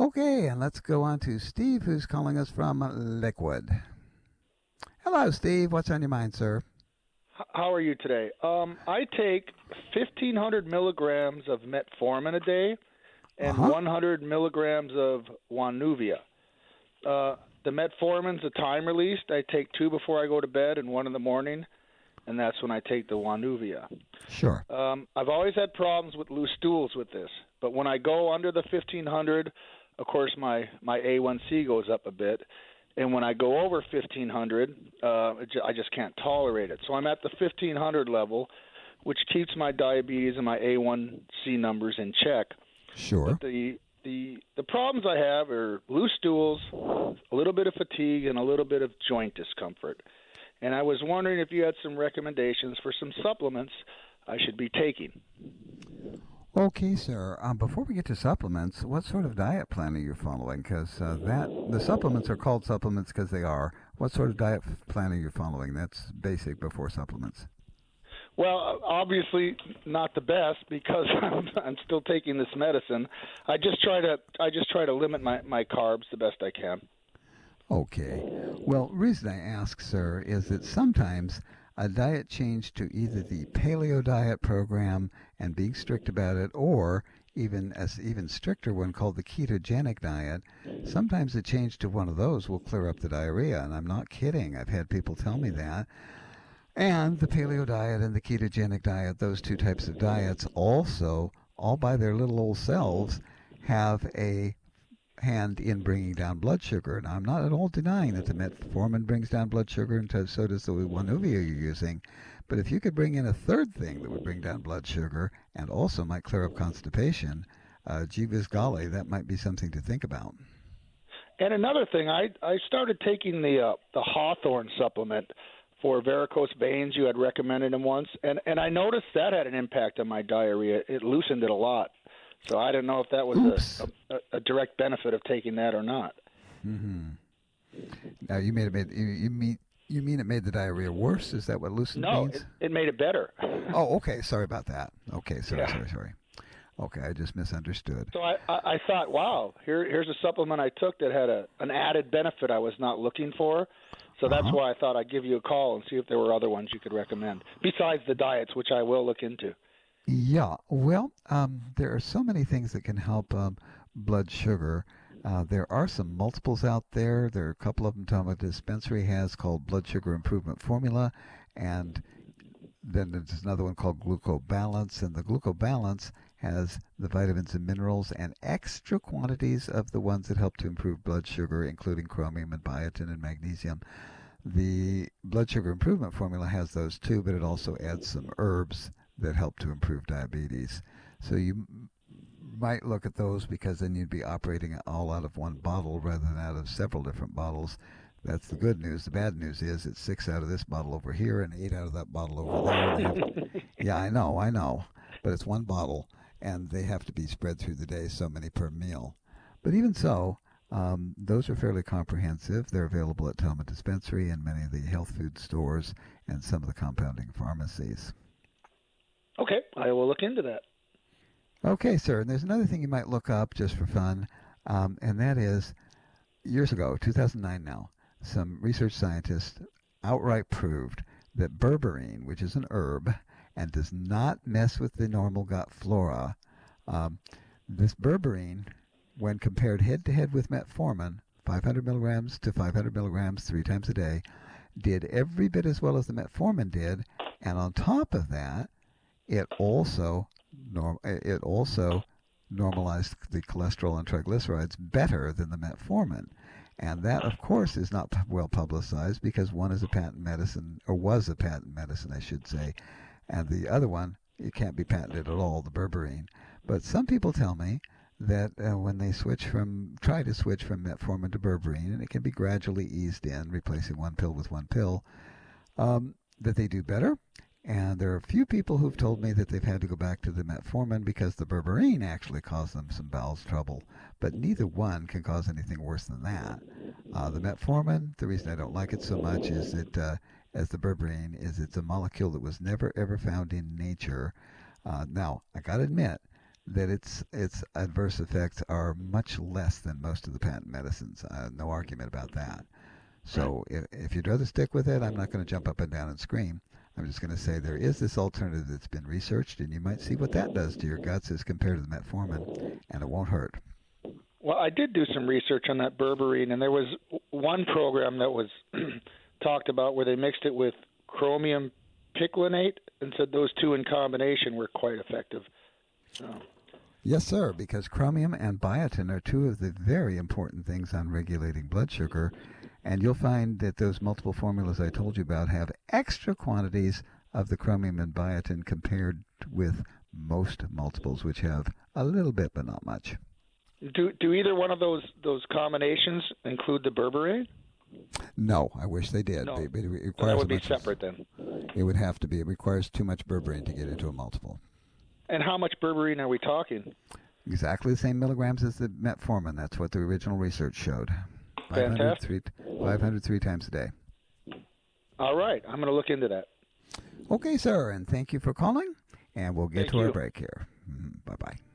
Okay, and let's go on to Steve, who's calling us from Liquid. Hello, Steve. What's on your mind, sir? How are you today? I take 1,500 milligrams of metformin a day Uh and huh. 100 milligrams of Wanuvia. The metformin's a time released. I take two before I go to bed and one in the morning, and that's when I take the Wanuvia. Sure. I've always had problems with loose stools with this, but when I go under the 1,500, of course my A1C goes up a bit, and when I go over 1,500, I just can't tolerate it. So I'm at the 1,500 level, which keeps my diabetes and my A1C numbers in check. But Sure. the problems I have are loose stools, a little bit of fatigue, and a little bit of joint discomfort. And I was wondering if you had some recommendations for some supplements I should be taking. Okay, sir. Before we get to supplements, what sort of diet plan are you following? Because that the supplements are called supplements because they are. What sort of diet plan are you following? That's basic before supplements. Well, obviously not the best because I'm still taking this medicine. I just try to limit my carbs the best I can. Okay. Well, reason I ask, sir, is that sometimes a diet change to either the paleo diet program and being strict about it, or even stricter one called the ketogenic diet, sometimes a change to one of those will clear up the diarrhea. And I'm not kidding. I've had people tell me that. And the paleo diet and the ketogenic diet, those two types of diets, also, all by their little old selves, have a hand in bringing down blood sugar. Now, I'm not at all denying that the metformin brings down blood sugar, and so does the Wanuvia you're using. But if you could bring in a third thing that would bring down blood sugar and also might clear up constipation, gee whiz golly, that might be something to think about. And another thing, I started taking the Hawthorne supplement for varicose veins. You had recommended them once, and I noticed that had an impact on my diarrhea. It loosened it a lot. So I don't know if that was Oops. a direct benefit of taking that or not. Mm-hmm. Now you mean it made the diarrhea worse? Is that what loosened No, means? it made it better. Oh, okay. Sorry about that. Okay, sorry, Yeah. sorry, sorry. Okay, I just misunderstood. So I thought, wow, here's a supplement I took that had an added benefit I was not looking for. So Uh that's huh. why I thought I'd give you a call and see if there were other ones you could recommend besides the diets, which I will look into. Yeah, well, there are so many things that can help blood sugar. There are some multiples out there. There are a couple of them Toma Dispensary has called Blood Sugar Improvement Formula, and then there's another one called Glucobalance, and the Glucobalance has the vitamins and minerals and extra quantities of the ones that help to improve blood sugar, including chromium and biotin and magnesium. The blood sugar improvement formula has those too, but it also adds some herbs that help to improve diabetes. So you might look at those because then you'd be operating it all out of one bottle rather than out of several different bottles. That's the good news. The bad news is it's six out of this bottle over here and eight out of that bottle over there, and they have to. Yeah, I know, but it's one bottle, and they have to be spread through the day, so many per meal. But even so, those are fairly comprehensive. They're available at Toma Dispensary and many of the health food stores and some of the compounding pharmacies. Okay, I will look into that. Okay, sir. And there's another thing you might look up just for fun, and that is years ago, 2009 now, some research scientists outright proved that berberine, which is an herb and does not mess with the normal gut flora, um, this berberine, when compared head to head with metformin, 500 milligrams to 500 milligrams three times a day, did every bit as well as the metformin did, and on top of that, it also it also normalized the cholesterol and triglycerides better than the metformin. And that, of course, is not well publicized because one is a patent medicine, or was a patent medicine, I should say, and the other one, it can't be patented at all, the berberine. But some people tell me that when they try to switch from metformin to berberine, and it can be gradually eased in, replacing one pill with one pill, that they do better. And there are a few people who've told me that they've had to go back to the metformin because the berberine actually caused them some bowel trouble. But neither one can cause anything worse than that. The metformin, the reason I don't like it so much is that, as the berberine, is it's a molecule that was never ever found in nature. Now, I got to admit, that its adverse effects are much less than most of the patent medicines. No argument about that. So if you'd rather stick with it, I'm not going to jump up and down and scream. I'm just going to say there is this alternative that's been researched, and you might see what that does to your guts as compared to the metformin, and it won't hurt. Well, I did do some research on that berberine, and there was one program that was talked about where they mixed it with chromium picolinate and said those two in combination were quite effective. So. Yes, sir, because chromium and biotin are two of the very important things on regulating blood sugar, and you'll find that those multiple formulas I told you about have extra quantities of the chromium and biotin compared with most multiples, which have a little bit but not much. Do either one of those combinations include the berberine? No, I wish they did. No. It requires so that would be separate then. It would have to be. It requires too much berberine to get into a multiple. And how much berberine are we talking? Exactly the same milligrams as the metformin. That's what the original research showed. Fantastic. 500 three times a day. All right. I'm going to look into that. Okay, sir, and thank you for calling. And we'll get to our break here. Bye-bye.